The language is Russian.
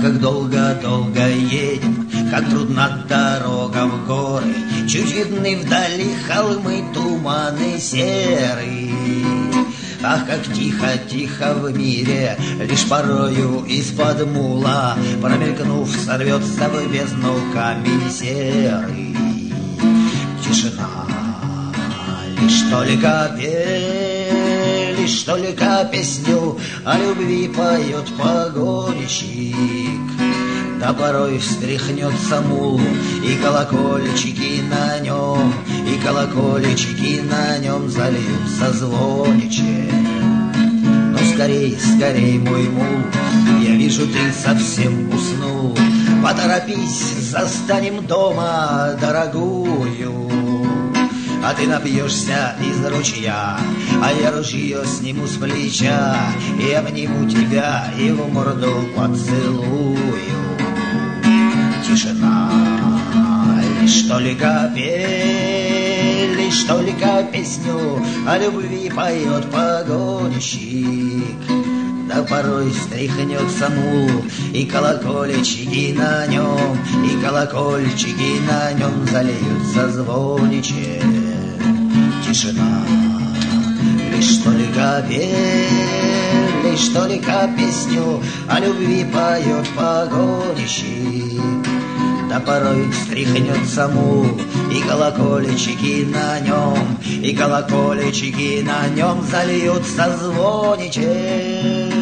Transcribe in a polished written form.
как долго-долго едем, как трудна дорога в горы, чуть видны вдали холмы, туманы серые. Ах, как тихо-тихо в мире, лишь порою из-под мула, промелькнув, сорвется в бездну камень серый. Тишина, лишь только песню о любви поет погонщик. Да порой встряхнется мул, и колокольчики на нем, и колокольчики на нем зальются звоничем. Ну скорей, скорей, мой мул, я вижу, ты совсем уснул. Поторопись, застанем дома дорогую. А ты напьешься из ручья, а я ружье сниму с плеча, и обниму тебя, и в морду поцелую. Тишина, лишь только песню о любви поет погонщик. Да порой встряхнется мул, и колокольчики на нем, и колокольчики на нем зальются звоничем. Тишина, лишь только песню о любви поет погонщик. Да порой встряхнется мул, и колокольчики на нем, и колокольчики на нем зальются звоничем.